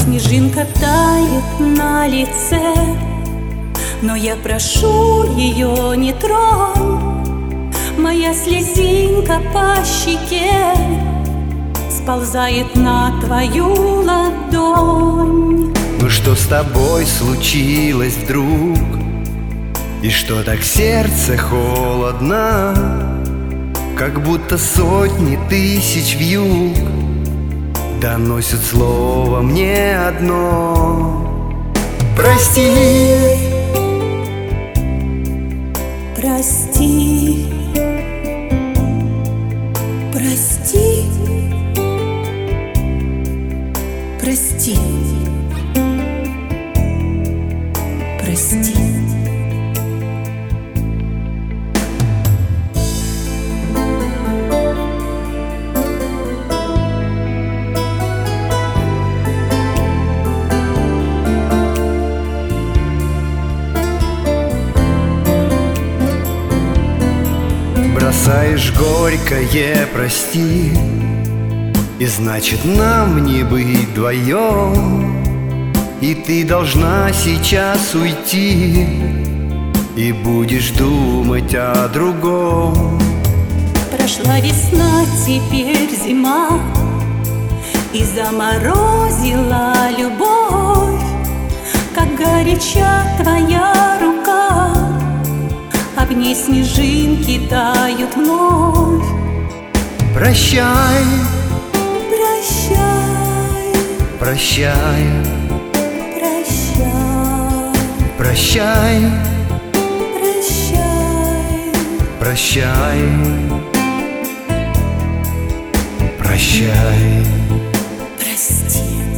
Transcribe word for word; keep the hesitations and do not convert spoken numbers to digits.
снежинка тает на лице, но я прошу ее, не тронь. Моя слезинка по щеке сползает на твою ладонь. Ну что с тобой случилось вдруг? И что так сердце холодно? Как будто сотни тысяч вьюг доносят слово мне одно: прости. Прости, прости, прости, прости. Бросаешь горькое «прости», и значит нам не быть вдвоем. И ты должна сейчас уйти, и будешь думать о другом. Прошла весна, теперь зима, и заморозила любовь. Как горяча твоя рука, об ней снежинки тают вновь. Прощай, прощай, прощай, прощай, прощай, прощай, прощай, прощай. прости.